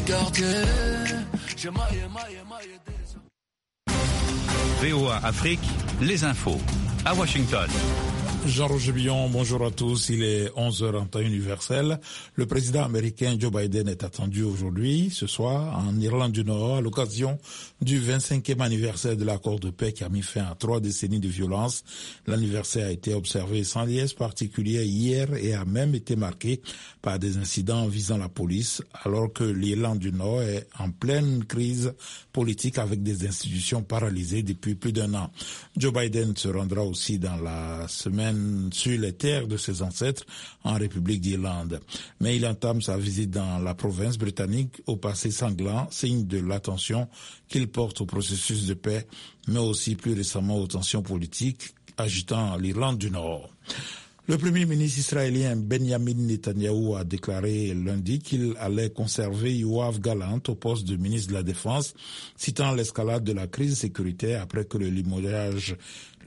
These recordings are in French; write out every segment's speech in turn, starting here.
quartier. VOA Afrique, les infos. À Washington. Jean-Roger Billon, bonjour à tous. Il est 11h en temps universel. Le président américain Joe Biden est attendu aujourd'hui, ce soir, en Irlande du Nord, à l'occasion du 25e anniversaire de l'accord de paix qui a mis fin à 3 décennies de violence. L'anniversaire a été observé sans liesse particulière hier et a même été marqué par des incidents visant la police, alors que l'Irlande du Nord est en pleine crise politique avec des institutions paralysées depuis plus d'un an. Joe Biden se rendra aussi dans la semaine sur les terres de ses ancêtres en République d'Irlande. Mais il entame sa visite dans la province britannique au passé sanglant, signe de l'attention qu'il porte au processus de paix, mais aussi plus récemment aux tensions politiques agitant l'Irlande du Nord. Le premier ministre israélien Benjamin Netanyahou a déclaré lundi qu'il allait conserver Yoav Gallant au poste de ministre de la Défense, citant l'escalade de la crise sécuritaire après que le limogeage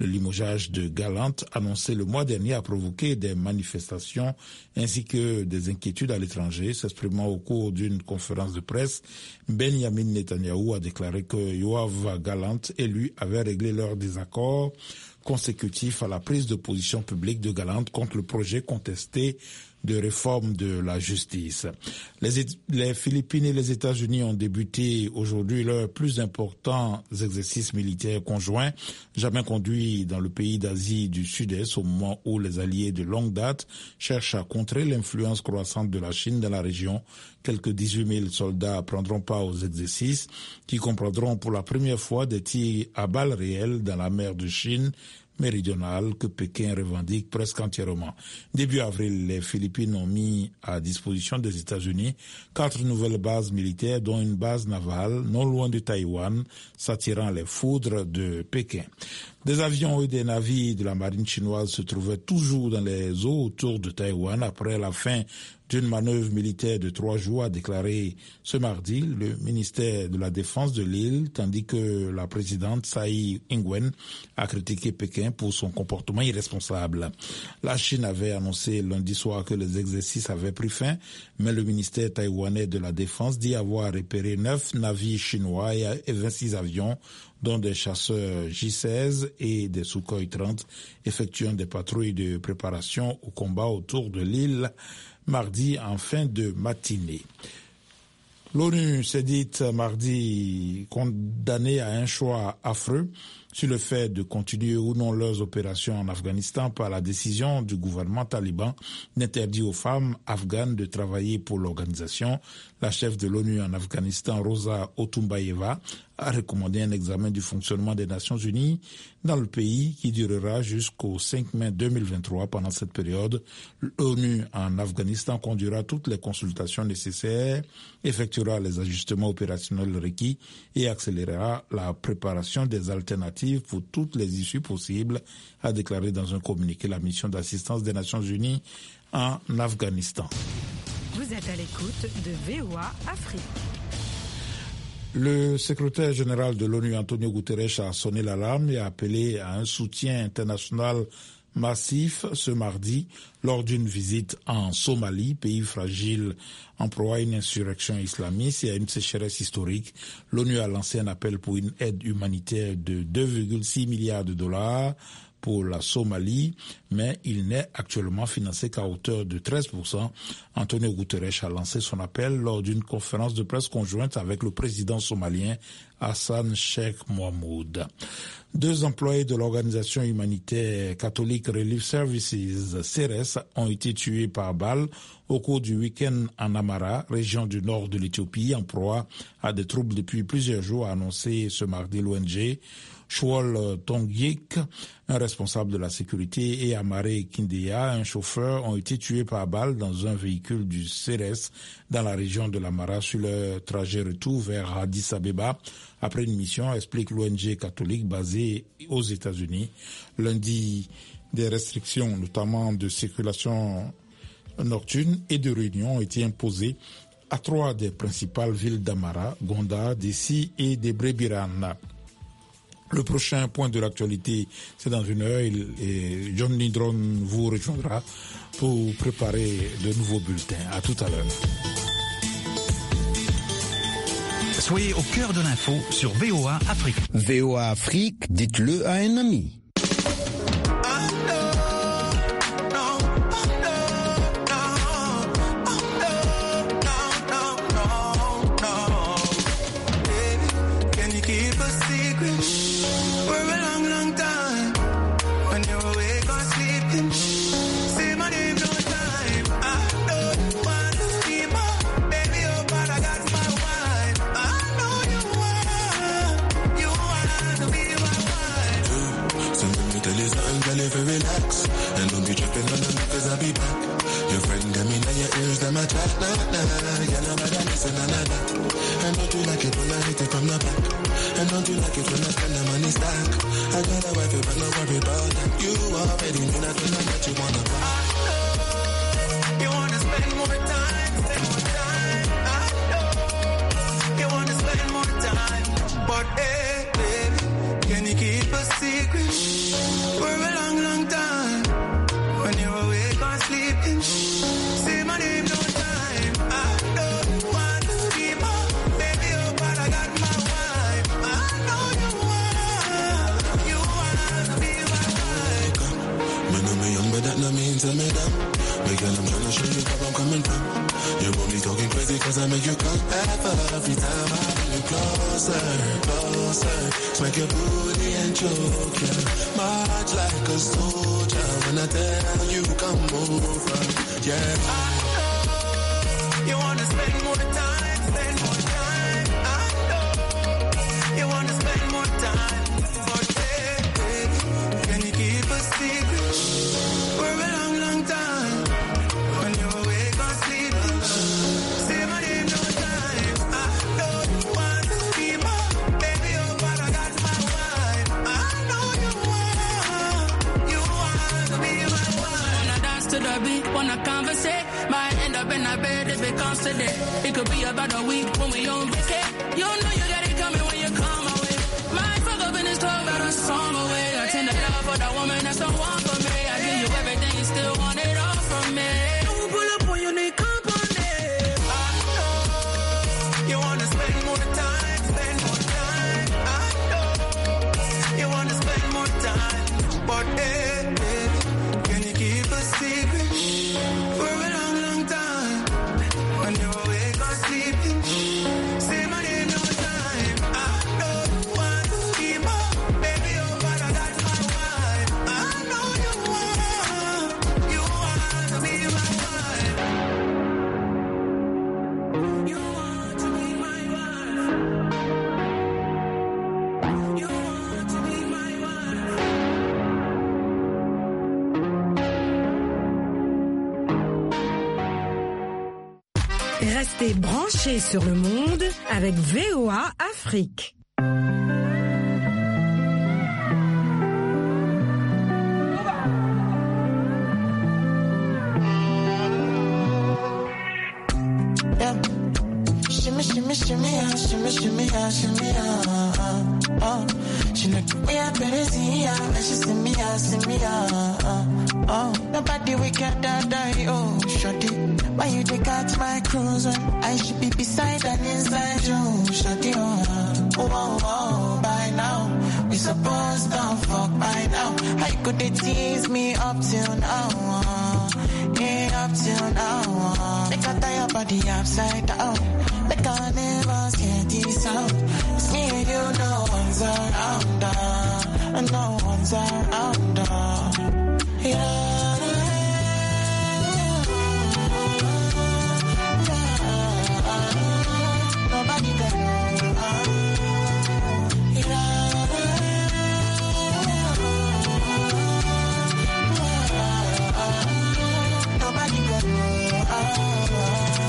de Gallant, annoncé le mois dernier, a provoqué des manifestations ainsi que des inquiétudes à l'étranger. S'exprimant au cours d'une conférence de presse, Benjamin Netanyahou a déclaré que Yoav Gallant et lui avaient réglé leur désaccord consécutif à la prise de position publique de Gallant contre le projet contesté de réforme de la justice. Les Philippines et les États-Unis ont débuté aujourd'hui leurs plus importants exercices militaires conjoints jamais conduits dans le pays d'Asie du Sud-Est au moment où les alliés de longue date cherchent à contrer l'influence croissante de la Chine dans la région. Quelques 18 000 soldats prendront part aux exercices qui comprendront pour la première fois des tirs à balles réelles dans la mer de Chine méridionale que Pékin revendique presque entièrement. Début avril, les Philippines ont mis à disposition des États-Unis 4 nouvelles bases militaires, dont une base navale non loin de Taïwan, s'attirant les foudres de Pékin. Des avions et des navires de la marine chinoise se trouvaient toujours dans les eaux autour de Taïwan après la fin d'une manœuvre militaire de 3 jours, a déclaré ce mardi le ministère de la Défense de l'île, tandis que la présidente Tsai Ing-wen a critiqué Pékin pour son comportement irresponsable. La Chine avait annoncé lundi soir que les exercices avaient pris fin, mais le ministère taïwanais de la Défense dit avoir repéré 9 navires chinois et 26 avions, dont des chasseurs J-16 et des Sukhoi 30, effectuant des patrouilles de préparation au combat autour de l'île mardi en fin de matinée. L'ONU s'est dite mardi condamnée à un choix affreux sur le fait de continuer ou non leurs opérations en Afghanistan par la décision du gouvernement taliban d'interdire aux femmes afghanes de travailler pour l'organisation. La chef de l'ONU en Afghanistan, Rosa Otumbayeva, a recommandé un examen du fonctionnement des Nations Unies dans le pays qui durera jusqu'au 5 mai 2023. Pendant cette période, l'ONU en Afghanistan conduira toutes les consultations nécessaires, effectuera les ajustements opérationnels requis et accélérera la préparation des alternatives pour toutes les issues possibles, a déclaré dans un communiqué la mission d'assistance des Nations Unies en Afghanistan. Vous êtes à l'écoute de VOA Afrique. Le secrétaire général de l'ONU, Antonio Guterres, a sonné l'alarme et a appelé à un soutien international massif ce mardi lors d'une visite en Somalie, pays fragile en proie à une insurrection islamiste et à une sécheresse historique. L'ONU a lancé un appel pour une aide humanitaire de 2,6 milliards de dollars pour la Somalie, mais il n'est actuellement financé qu'à hauteur de 13%. Antonio Guterres a lancé son appel lors d'une conférence de presse conjointe avec le président somalien Hassan Sheikh Mohamud. 2 employés de l'organisation humanitaire Catholic Relief Services, CRS, ont été tués par balle au cours du week-end en Amara, région du nord de l'Éthiopie, en proie à des troubles depuis plusieurs jours, a annoncé ce mardi l'ONG. Chouol Tongyik, un responsable de la sécurité, et Amare Kindeya, un chauffeur, ont été tués par balle dans un véhicule du CRS dans la région de l'Amara sur leur trajet retour vers Addis Abeba après une mission, explique l'ONG catholique basée aux États-Unis. Lundi, des restrictions, notamment de circulation nocturne et de réunion, ont été imposées à 3 des principales villes d'Amara, Gonda, Dessi et Debrebiran. Le prochain point de l'actualité, c'est dans 1 heure et John Nidron vous rejoindra pour préparer de nouveaux bulletins. À tout à l'heure. Soyez au cœur de l'info sur VOA Afrique. VOA Afrique, dites-le à un ami. Restez branchés sur le monde avec VOA Afrique. Shimmy, she like the way I better see ya, and she see me, nobody we can die, oh, shorty. Why you take out my cruise when I should be beside and inside you, shorty, oh, by now, we supposed to fuck by now. How you could they tease me up till now, yeah, up till now, make I tie your body upside down, make I never get this out. It's me and you, no one's around, and no one's around, yeah. Nobody can know, nobody can know.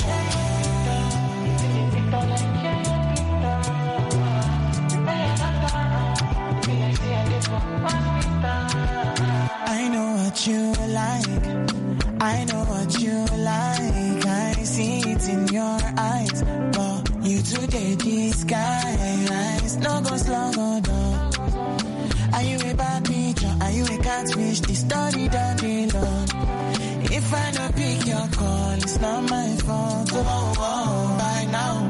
I know what you like, I know what you like, I see it in your eyes, but you today disguise, no go slow, go down. Are you a bad picture, are you a catfish, the story don't belong. If I don't pick your call, it's not my fault, by now